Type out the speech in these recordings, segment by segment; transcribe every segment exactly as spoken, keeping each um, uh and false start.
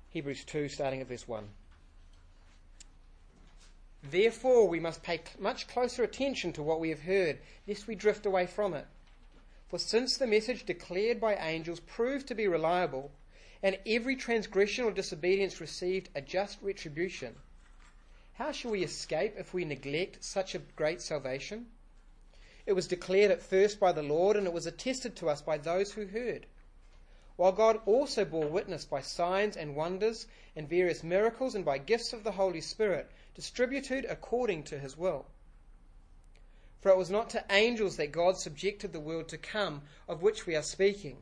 Hebrews two, starting at verse one. Therefore we must pay much closer attention to what we have heard, lest we drift away from it. For since the message declared by angels proved to be reliable, and every transgression or disobedience received a just retribution, how shall we escape if we neglect such a great salvation? It was declared at first by the Lord, and it was attested to us by those who heard. While God also bore witness by signs and wonders and various miracles and by gifts of the Holy Spirit, distributed according to his will. For it was not to angels that God subjected the world to come, of which we are speaking.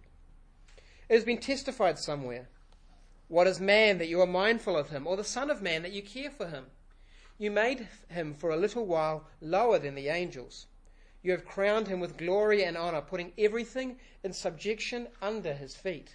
It has been testified somewhere, what is man that you are mindful of him, or the Son of Man that you care for him? You made him for a little while lower than the angels. You have crowned him with glory and honour, putting everything in subjection under his feet.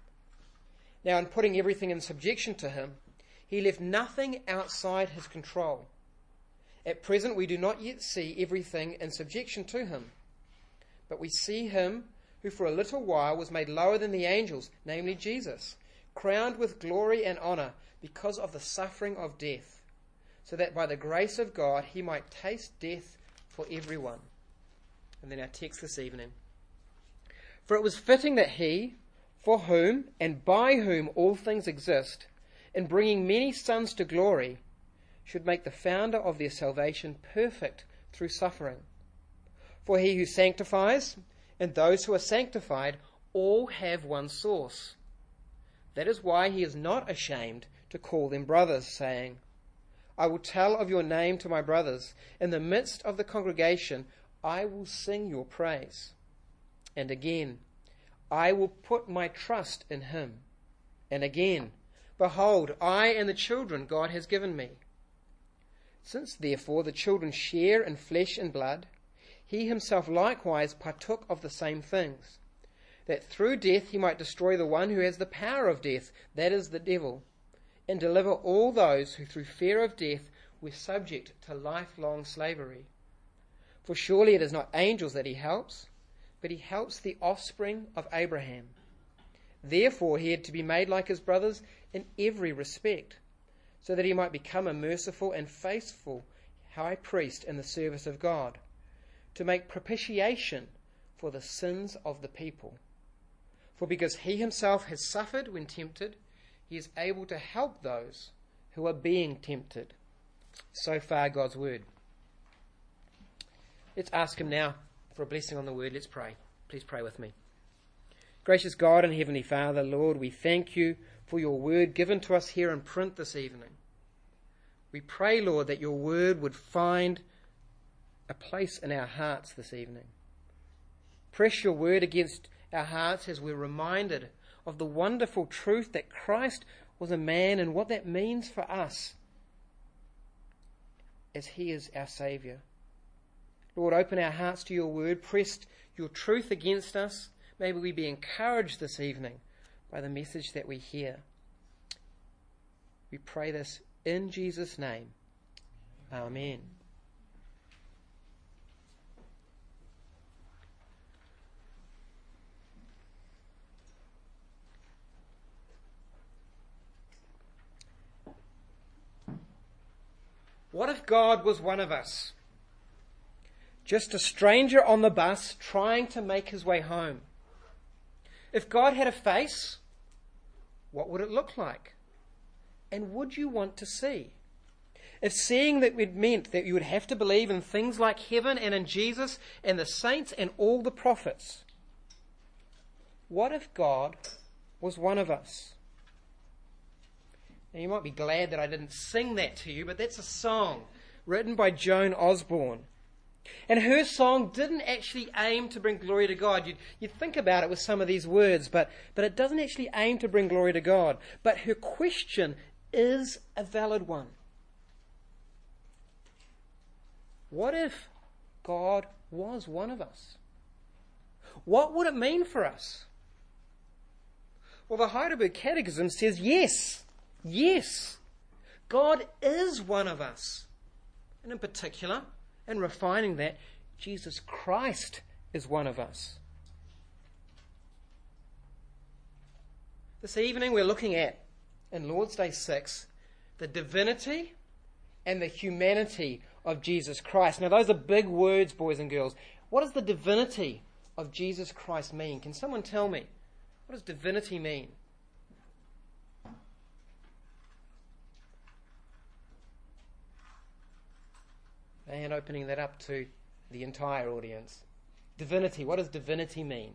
Now, in putting everything in subjection to him, he left nothing outside his control. At present, we do not yet see everything in subjection to him, but we see him who for a little while was made lower than the angels, namely Jesus, crowned with glory and honour because of the suffering of death, so that by the grace of God he might taste death for everyone. And then our text this evening. For it was fitting that he, for whom and by whom all things exist, in bringing many sons to glory, should make the founder of their salvation perfect through suffering. For he who sanctifies and those who are sanctified all have one source. That is why he is not ashamed to call them brothers, saying, I will tell of your name to my brothers. In the midst of the congregation, I will sing your praise. And again, I will put my trust in him. And again, behold, I and the children God has given me. Since therefore the children share in flesh and blood, he himself likewise partook of the same things, that through death he might destroy the one who has the power of death, that is the devil, and deliver all those who through fear of death were subject to lifelong slavery. For surely it is not angels that he helps, but he helps the offspring of Abraham. Therefore he had to be made like his brothers in every respect, so that he might become a merciful and faithful high priest in the service of God, to make propitiation for the sins of the people. For because he himself has suffered when tempted, he is able to help those who are being tempted. So far, God's word. Let's ask him now for a blessing on the word. Let's pray. Please pray with me. Gracious God and Heavenly Father, Lord, we thank you for your word given to us here in print this evening. We pray, Lord, that your word would find a place in our hearts this evening. Press your word against our hearts as we're reminded of the wonderful truth that Christ was a man and what that means for us as he is our Saviour. Lord, open our hearts to your word, press your truth against us. May we be encouraged this evening by the message that we hear. We pray this in Jesus' name. Amen. What if God was one of us? Just a stranger on the bus trying to make his way home. If God had a face, what would it look like? And would you want to see? If seeing that would meant that you would have to believe in things like heaven and in Jesus and the saints and all the prophets, what if God was one of us? Now you might be glad that I didn't sing that to you, but that's a song written by Joan Osborne. And her song didn't actually aim to bring glory to God. You'd, you'd think about it with some of these words, but, but it doesn't actually aim to bring glory to God. But her question is a valid one. What if God was one of us? What would it mean for us? Well, the Heidelberg Catechism says yes, yes, God is one of us. And in particular, and refining that, Jesus Christ is one of us. This evening we're looking at in Lord's Day six the divinity and the humanity of Jesus Christ. Now, those are big words, boys and girls. What does the divinity of Jesus Christ mean? Can someone tell me? What does divinity mean? And opening that up to the entire audience. Divinity. What does divinity mean?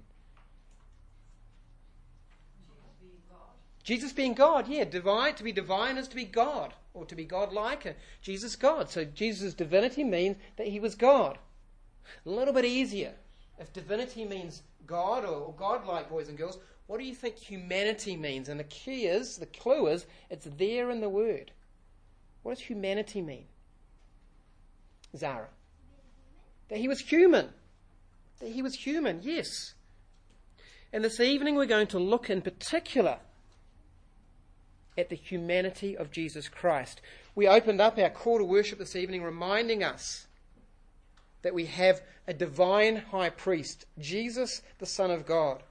Jesus being God. Jesus being God, yeah. Divine. To be divine is to be God, or to be God-like. Jesus God. So Jesus' divinity means that he was God. A little bit easier. If divinity means God or, or God-like, boys and girls, what do you think humanity means? And the key is, the clue is, it's there in the word. What does humanity mean? Zara. That he was human. That he was human, yes. And this evening we're going to look in particular at the humanity of Jesus Christ. We opened up our call to worship this evening reminding us that we have a divine high priest, Jesus, the Son of God.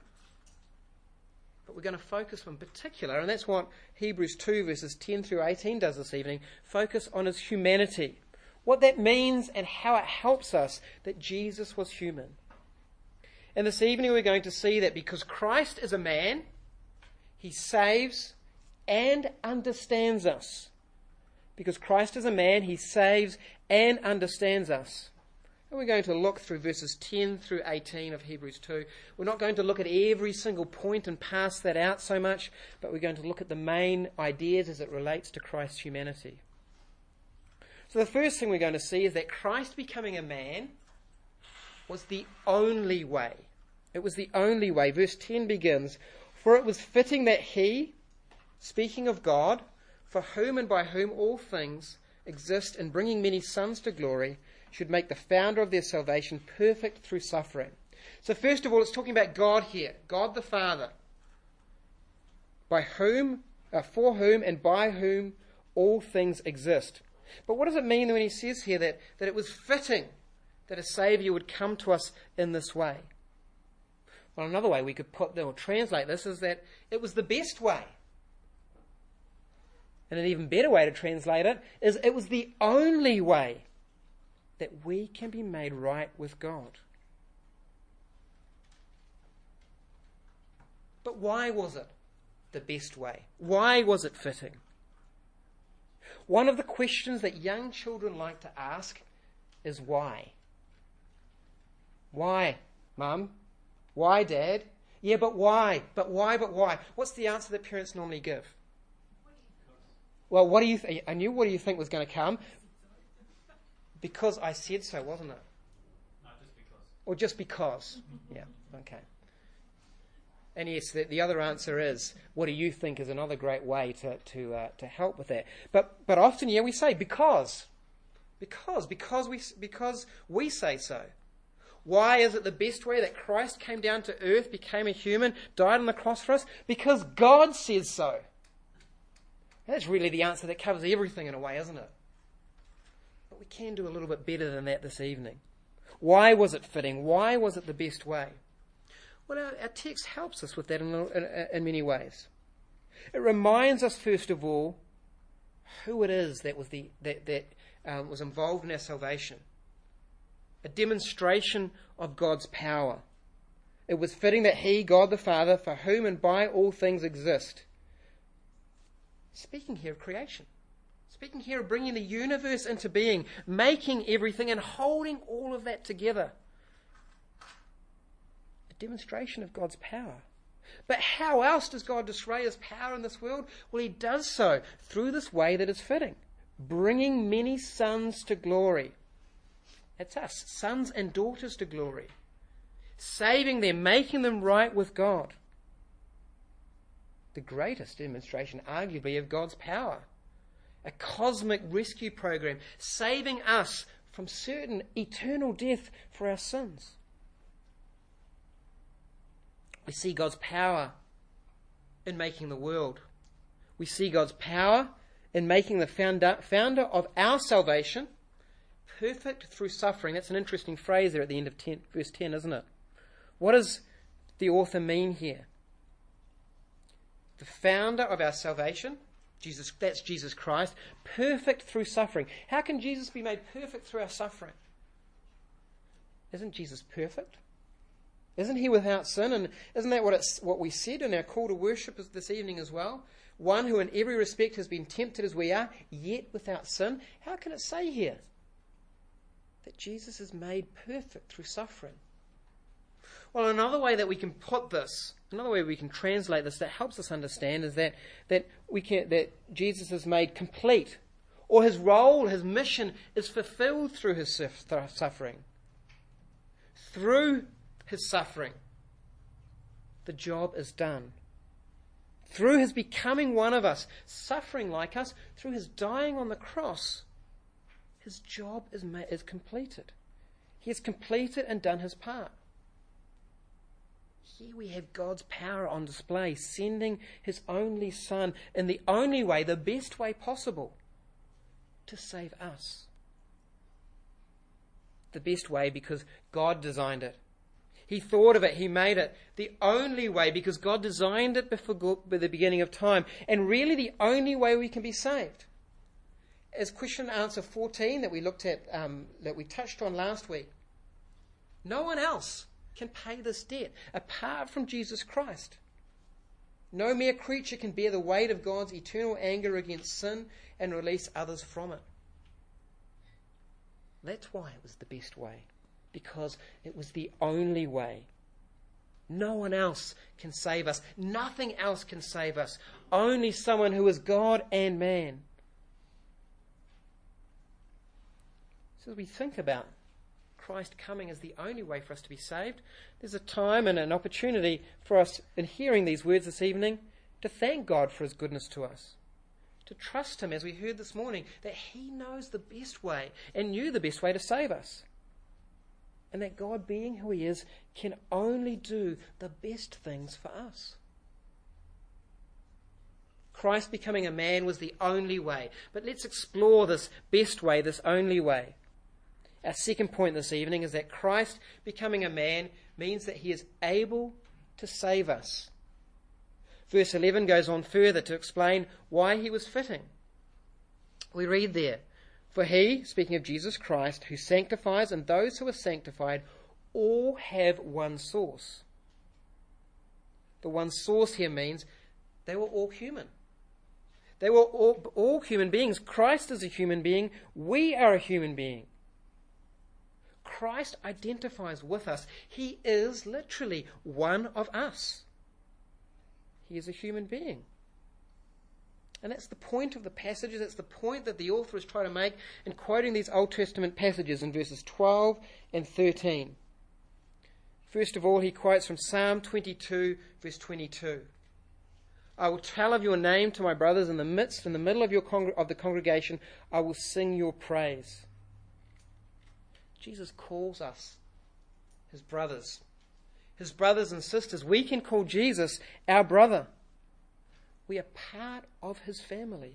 But we're going to focus in particular, and that's what Hebrews two verses ten through eighteen does this evening, focus on his humanity. What that means and how it helps us that Jesus was human. And this evening we're going to see that because Christ is a man, he saves and understands us. Because Christ is a man, he saves and understands us. And we're going to look through verses ten through eighteen of Hebrews two. We're not going to look at every single point and pass that out so much, but we're going to look at the main ideas as it relates to Christ's humanity. So the first thing we're going to see is that Christ becoming a man was the only way. It was the only way. Verse ten begins, "For it was fitting that he," speaking of God, "for whom and by whom all things exist and bringing many sons to glory, should make the founder of their salvation perfect through suffering." So first of all, it's talking about God here, God the Father, by whom, uh, for whom and by whom all things exist. But what does it mean when he says here that, that it was fitting that a Saviour would come to us in this way? Well, another way we could put or translate this is that it was the best way. And an even better way to translate it is it was the only way that we can be made right with God. But why was it the best way? Why was it fitting? One of the questions that young children like to ask is why? Why, Mum? Why, Dad? Yeah, but why? But why, but why? What's the answer that parents normally give? Well, what do you th- I knew what do you think was going to come? Because I said so, wasn't it? No, just because. Or just because? Yeah, okay. And yes, the, the other answer is, what do you think is another great way to to uh, to help with that? But but often, yeah, we say because, because, because we because we say so. Why is it the best way that Christ came down to earth, became a human, died on the cross for us? Because God says so. That's really the answer that covers everything in a way, isn't it? But we can do a little bit better than that this evening. Why was it fitting? Why was it the best way? Well, our, our text helps us with that in, in, in many ways. It reminds us, first of all, who it is that was the that, that um, was involved in our salvation. A demonstration of God's power. It was fitting that he, God the Father, for whom and by all things exist. Speaking here of creation. Speaking here of bringing the universe into being, making everything and holding all of that together. A demonstration of God's power. But how else does God display his power in this world? Well, he does so through this way that is fitting. Bringing many sons to glory. That's us, sons and daughters to glory. Saving them, making them right with God. The greatest demonstration, arguably, of God's power. A cosmic rescue program, saving us from certain eternal death for our sins. We see God's power in making the world. We see God's power in making the founder, founder of our salvation perfect through suffering. That's an interesting phrase there at the end of ten, verse ten, isn't it? What does the author mean here? The founder of our salvation, Jesus, that's Jesus Christ, perfect through suffering. How can Jesus be made perfect through our suffering? Isn't Jesus perfect? Isn't he without sin? And isn't that what it's what we said in our call to worship this evening as well? One who in every respect has been tempted as we are, yet without sin. How can it say here that Jesus is made perfect through suffering? Well, another way that we can put this, another way we can translate this that helps us understand is that that we can that Jesus is made complete, or his role, his mission is fulfilled through his suffering. Through his suffering, the job is done. Through his becoming one of us, suffering like us, through his dying on the cross, his job is ma- is completed. He has completed and done his part. Here we have God's power on display, sending his only Son in the only way, the best way possible, to save us. The best way because God designed it. He thought of it, he made it. The only way because God designed it before the beginning of time. And really the only way we can be saved. As question and answer fourteen that we looked at, um, that we touched on last week, no one else can pay this debt apart from Jesus Christ. No mere creature can bear the weight of God's eternal anger against sin and release others from it. That's why it was the best way, because it was the only way. No one else can save us. Nothing else can save us. Only someone who is God and man. So as we think about Christ coming as the only way for us to be saved, there's a time and an opportunity for us in hearing these words this evening to thank God for his goodness to us. To trust him, as we heard this morning, that he knows the best way and knew the best way to save us. And that God, being who he is, can only do the best things for us. Christ becoming a man was the only way. But let's explore this best way, this only way. Our second point this evening is that Christ becoming a man means that he is able to save us. Verse eleven goes on further to explain why he was fitting. We read there, for he, speaking of Jesus Christ, who sanctifies and those who are sanctified, all have one source. The one source here means they were all human. They were all, all human beings. Christ is a human being. We are a human being. Christ identifies with us. He is literally one of us. He is a human being. And that's the point of the passages. That's the point that the author is trying to make in quoting these Old Testament passages in verses twelve and thirteen. First of all, he quotes from Psalm twenty-two, verse twenty-two. I will tell of your name to my brothers in the midst, in the middle of, your con- of the congregation, I will sing your praise. Jesus calls us his brothers. His brothers and sisters. We can call Jesus our brother. We are part of his family.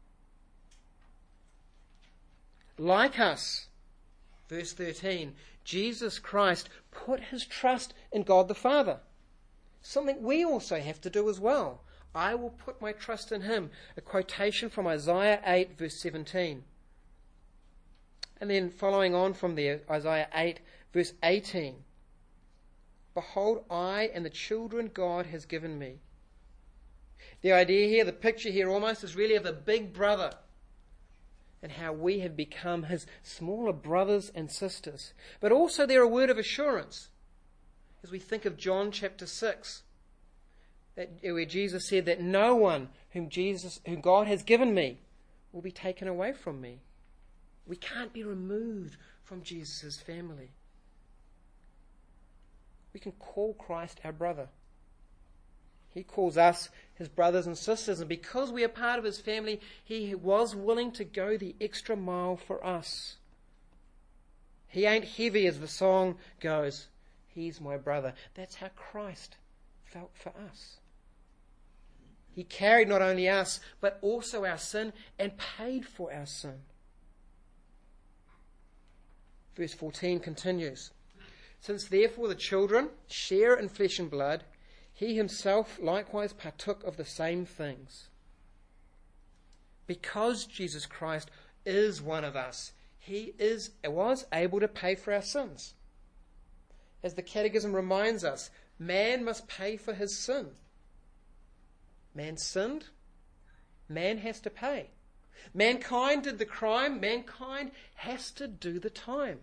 Like us, verse thirteen, Jesus Christ put his trust in God the Father. Something we also have to do as well. I will put my trust in him. A quotation from Isaiah eight, verse seventeen. And then following on from there, Isaiah eight, verse eighteen. Behold, I and the children God has given me. The idea here, the picture here almost is really of a big brother and how we have become his smaller brothers and sisters. But also they're a word of assurance as we think of John chapter six, that, where Jesus said that no one whom Jesus, whom God has given me will be taken away from me. We can't be removed from Jesus' family. We can call Christ our brother. He calls us his brothers and sisters, and because we are part of his family, he was willing to go the extra mile for us. He ain't heavy, as the song goes. He's my brother. That's how Christ felt for us. He carried not only us, but also our sin, and paid for our sin. Verse fourteen continues. Since therefore the children share in flesh and blood, he himself likewise partook of the same things, Because Jesus Christ is one of us, he is was able to pay for our sins. As the Catechism reminds us, man must pay for his sin. Man sinned, man has to pay. Mankind did the crime, mankind has to do the time.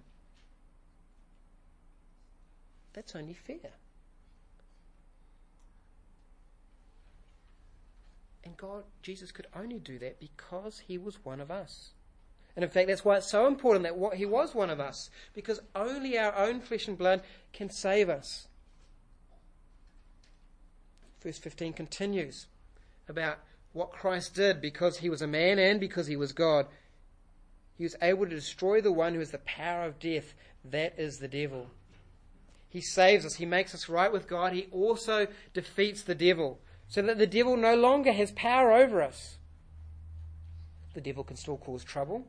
That's only fair. And God, Jesus could only do that because he was one of us. And in fact, that's why it's so important that what he was one of us, because only our own flesh and blood can save us. Verse fifteen continues about what Christ did because he was a man and because he was God. He was able to destroy the one who has the power of death, that is the devil. He saves us, he makes us right with God, he also defeats the devil, so that the devil no longer has power over us. The devil can still cause trouble,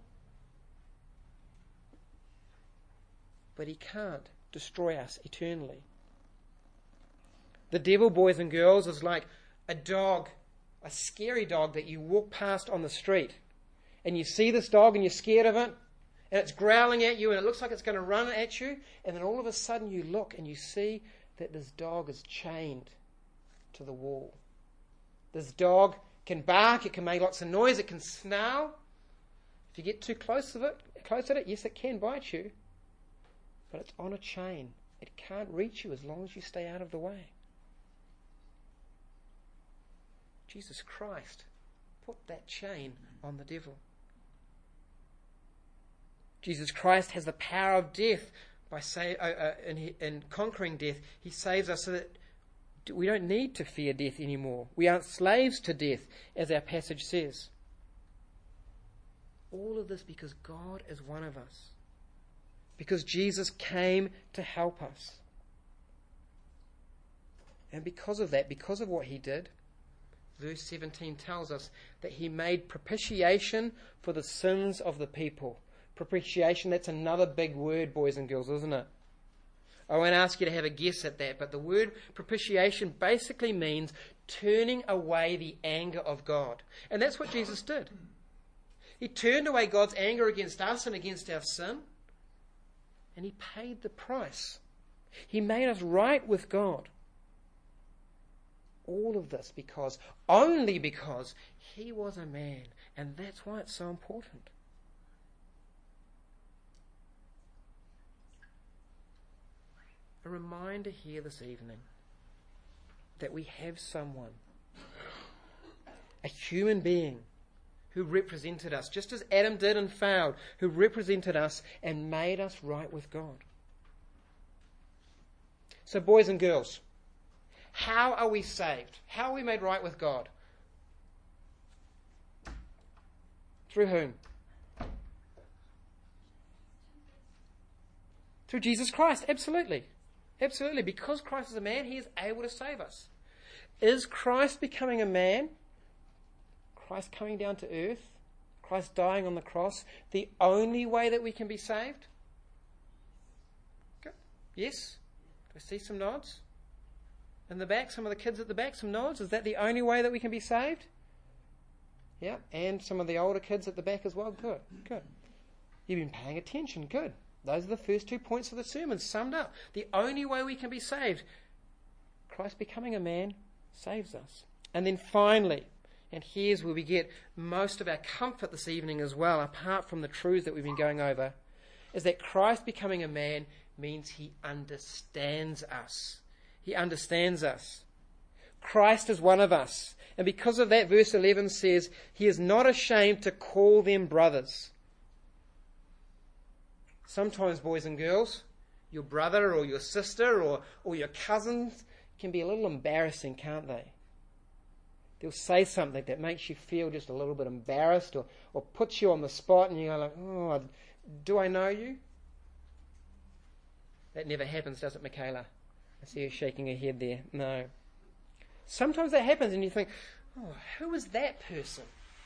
but he can't destroy us eternally. The devil, boys and girls, is like a dog, a scary dog that you walk past on the street. And you see this dog and you're scared of it, and it's growling at you and it looks like it's going to run at you, and then all of a sudden you look and you see that this dog is chained to the wall. This dog can bark, it can make lots of noise, it can snarl. If you get too close of it, close at it, yes, it can bite you, but it's on a chain. It can't reach you as long as you stay out of the way. Jesus Christ put that chain on the devil. Jesus Christ has the power of death by say, uh, uh, in, in conquering death. He saves us so that we don't need to fear death anymore. We aren't slaves to death, as our passage says. All of this because God is one of us. Because Jesus came to help us. And because of that, because of what he did, verse seventeen tells us that he made propitiation for the sins of the people. Propitiation, that's another big word, boys and girls, isn't it? I won't ask you to have a guess at that, but the word propitiation basically means turning away the anger of God. And that's what Jesus did. He turned away God's anger against us and against our sin, and he paid the price. He made us right with God. All of this because, only because, he was a man. And that's why it's so important. A reminder here this evening that we have someone, a human being, who represented us, just as Adam did and failed, who represented us and made us right with God. So, boys and girls, how are we saved? How are we made right with God? Through whom? Through Jesus Christ, absolutely. Absolutely. Because Christ is a man, he is able to save us. Is Christ becoming a man, Christ coming down to earth, Christ dying on the cross, the only way that we can be saved? Okay. Yes? Do I see some nods? In the back, some of the kids at the back, some nods. Is that the only way that we can be saved? Yeah, and some of the older kids at the back as well. Good, good. You've been paying attention. Good. Those are the first two points of the sermon summed up. The only way we can be saved, Christ becoming a man saves us. And then finally, and here's where we get most of our comfort this evening as well, apart from the truths that we've been going over, is that Christ becoming a man means he understands us. He understands us. Christ is one of us. And because of that, verse eleven says, he is not ashamed to call them brothers. Sometimes, boys and girls, your brother or your sister or, or your cousins can be a little embarrassing, can't they? They'll say something that makes you feel just a little bit embarrassed or, or puts you on the spot and you go like, oh, do I know you? That never happens, does it, Michaela? I see her shaking her head there. No. Sometimes that happens and you think, oh, who is that person?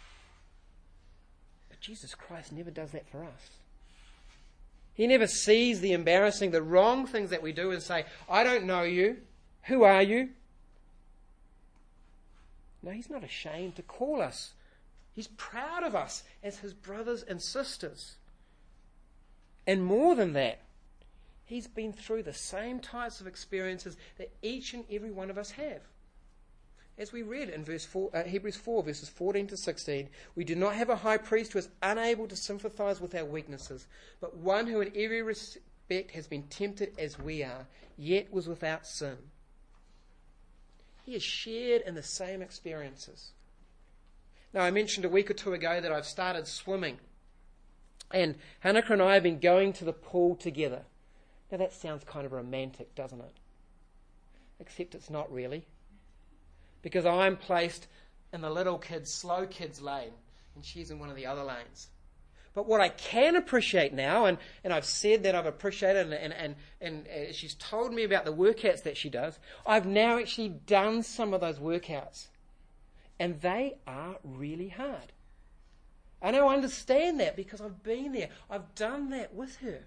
But Jesus Christ never does that for us. He never sees the embarrassing, the wrong things that we do and say, I don't know you. Who are you? No, he's not ashamed to call us He's proud of us as his brothers and sisters. And more than that, he's been through the same types of experiences that each and every one of us have. As we read in verse four, uh, Hebrews four, verses fourteen to sixteen, we do not have a high priest who is unable to sympathize with our weaknesses, but one who in every respect has been tempted as we are, yet was without sin. He has shared in the same experiences. Now, I mentioned a week or two ago that I've started swimming. And Hanneke and I have been going to the pool together. Now, that sounds kind of romantic, doesn't it? Except it's not really. Because I'm placed in the little kids, slow kids lane, and she's in one of the other lanes. But what I can appreciate now, and, and I've said that I've appreciated, and, and, and, and uh, she's told me about the workouts that she does, I've now actually done some of those workouts. And they are really hard. And I understand that because I've been there. I've done that with her.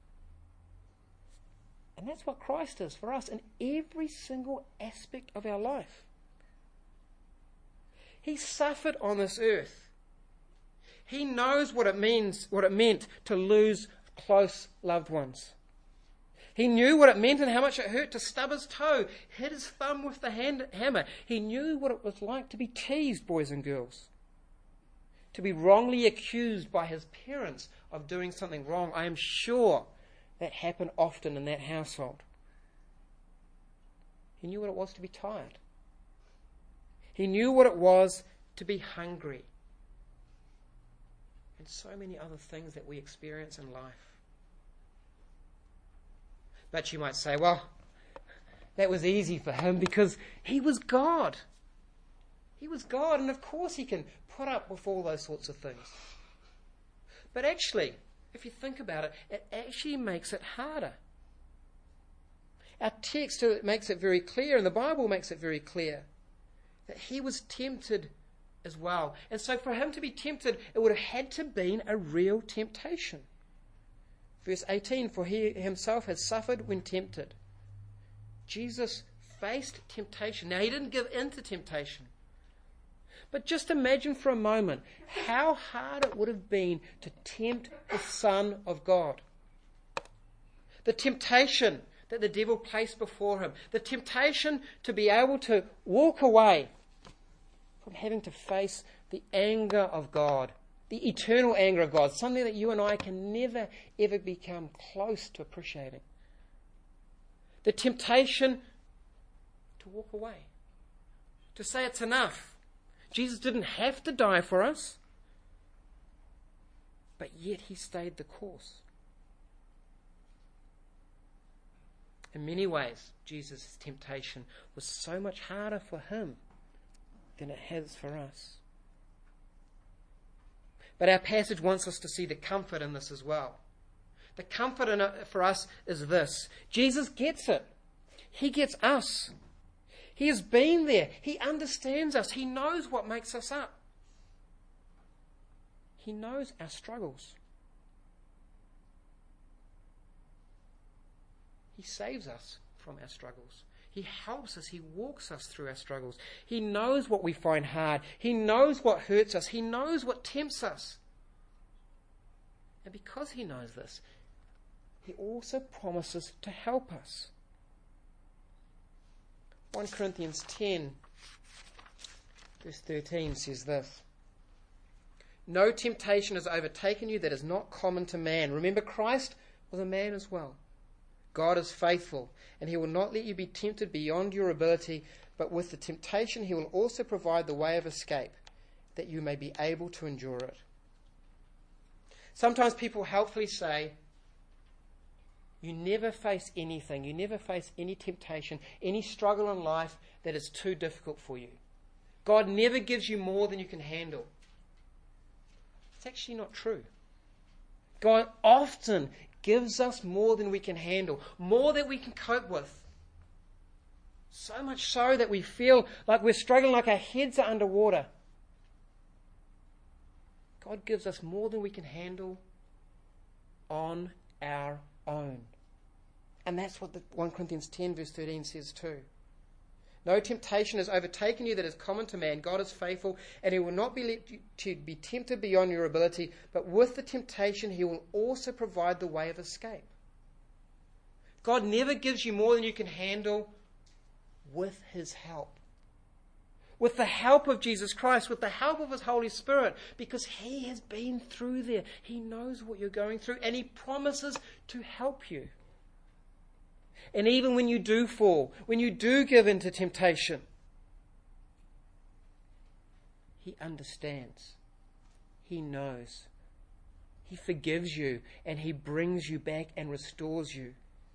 And that's what Christ is for us in every single aspect of our life. He suffered on this earth. He knows what it means, what it meant to lose close loved ones. He knew what it meant and how much it hurt to stub his toe, hit his thumb with the hand, hammer. He knew what it was like to be teased, boys and girls. To be wrongly accused by his parents of doing something wrong. I am sure that happened often in that household. He knew what it was to be tired. He knew what it was to be hungry. And so many other things that we experience in life. But you might say, well, that was easy for him because he was God. He was God, and of course he can put up with all those sorts of things. But actually, if you think about it, it actually makes it harder. Our text makes it very clear, and the Bible makes it very clear, that he was tempted as well. And so for him to be tempted, it would have had to been a real temptation. Verse eighteen, for he himself has suffered when tempted. Jesus faced temptation. Now, he didn't give in to temptation. But just imagine for a moment how hard it would have been to tempt the Son of God. The temptation that the devil placed before him. The temptation to be able to walk away from having to face the anger of God. The eternal anger of God, something that you and I can never, ever become close to appreciating. The temptation to walk away, to say it's enough. Jesus didn't have to die for us, but yet he stayed the course. In many ways, Jesus' temptation was so much harder for him than it has for us. But our passage wants us to see the comfort in this as well. The comfort in it for us is this. Jesus gets it. He gets us. He has been there. He understands us. He knows what makes us up. He knows our struggles. He saves us from our struggles. He helps us. He walks us through our struggles. He knows what we find hard. He knows what hurts us. He knows what tempts us. And because he knows this, he also promises to help us. First Corinthians ten, verse thirteen says this. No temptation has overtaken you that is not common to man. Remember, Christ was a man as well. God is faithful, and he will not let you be tempted beyond your ability, but with the temptation he will also provide the way of escape, that you may be able to endure it. Sometimes people helpfully say, you never face anything, you never face any temptation, any struggle in life that is too difficult for you. God never gives you more than you can handle. It's actually not true. God often gives us more than we can handle, more than we can cope with. So much so that we feel like we're struggling, like our heads are underwater. God gives us more than we can handle on our own. And that's what the First Corinthians ten verse thirteen says too. No temptation has overtaken you that is common to man. God is faithful, and he will not be let you to be tempted beyond your ability, but with the temptation he will also provide the way of escape. God never gives you more than you can handle with his help. With the help of Jesus Christ, with the help of his Holy Spirit, because he has been through there. He knows what you're going through, and he promises to help you. And even when you do fall, when you do give in to temptation, he understands. He knows. He forgives you, and he brings you back and restores you.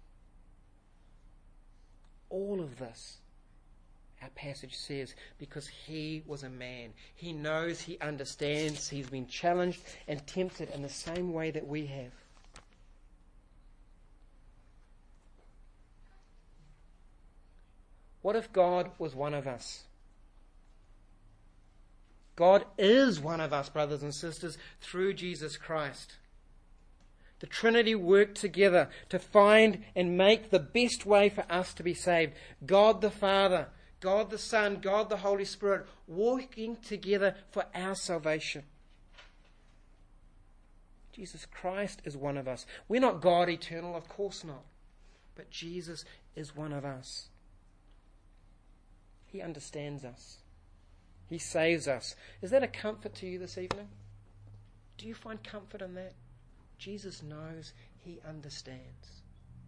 All of this, our passage says, because he was a man. He knows, he understands, he's been challenged and tempted in the same way that we have. What if God was one of us? God is one of us, brothers and sisters, through Jesus Christ. The Trinity worked together to find and make the best way for us to be saved. God the Father, God the Son, God the Holy Spirit, working together for our salvation. Jesus Christ is one of us. We're not God eternal, of course not. But Jesus is one of us. He understands us. He saves us. Is that a comfort to you this evening? Do you find comfort in that? Jesus knows, he understands.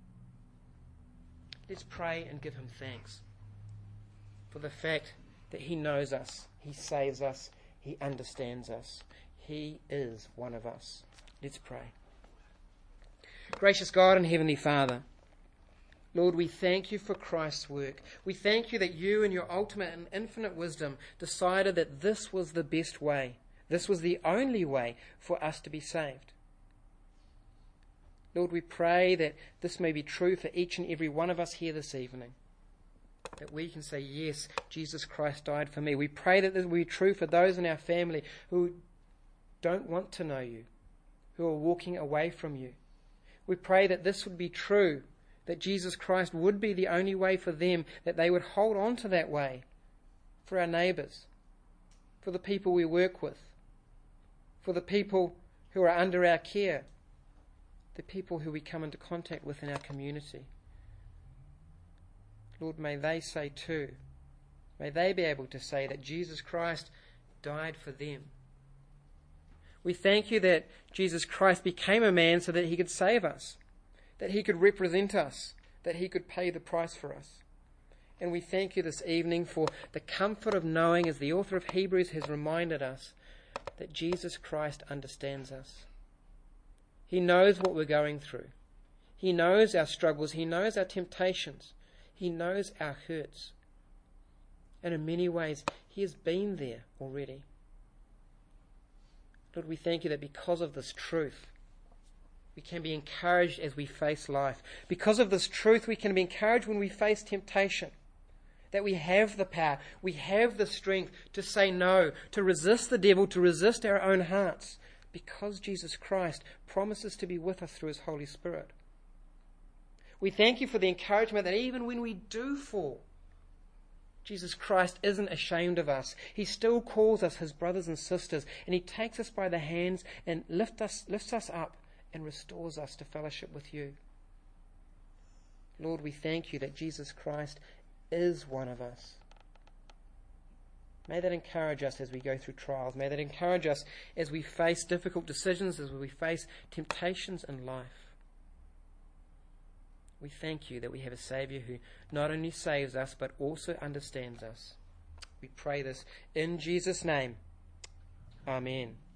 Let's pray and give him thanks for the fact that he knows us, he saves us, he understands us. He is one of us. Let's pray. Gracious God and Heavenly Father, Lord, we thank you for Christ's work. We thank you that you in your ultimate and infinite wisdom decided that this was the best way. This was the only way for us to be saved. Lord, we pray that this may be true for each and every one of us here this evening. That we can say, yes, Jesus Christ died for me. We pray that this will be true for those in our family who don't want to know you, who are walking away from you. We pray that this would be true, that Jesus Christ would be the only way for them, that they would hold on to that way for our neighbours, for the people we work with, for the people who are under our care, the people who we come into contact with in our community. Lord, may they say too, may they be able to say that Jesus Christ died for them. We thank you that Jesus Christ became a man so that he could save us, that he could represent us, that he could pay the price for us. And we thank you this evening for the comfort of knowing, as the author of Hebrews has reminded us, that Jesus Christ understands us. He knows what we're going through. He knows our struggles. He knows our temptations. He knows our hurts. And in many ways, he has been there already. Lord, we thank you that because of this truth, we can be encouraged as we face life. Because of this truth, we can be encouraged when we face temptation. That we have the power, we have the strength to say no, to resist the devil, to resist our own hearts. Because Jesus Christ promises to be with us through his Holy Spirit. We thank you for the encouragement that even when we do fall, Jesus Christ isn't ashamed of us. He still calls us his brothers and sisters, and he takes us by the hands and lift us, lifts us up and restores us to fellowship with you. Lord, we thank you that Jesus Christ is one of us. May that encourage us as we go through trials. May that encourage us as we face difficult decisions, as we face temptations in life. We thank you that we have a Saviour who not only saves us, but also understands us. We pray this in Jesus' name. Amen.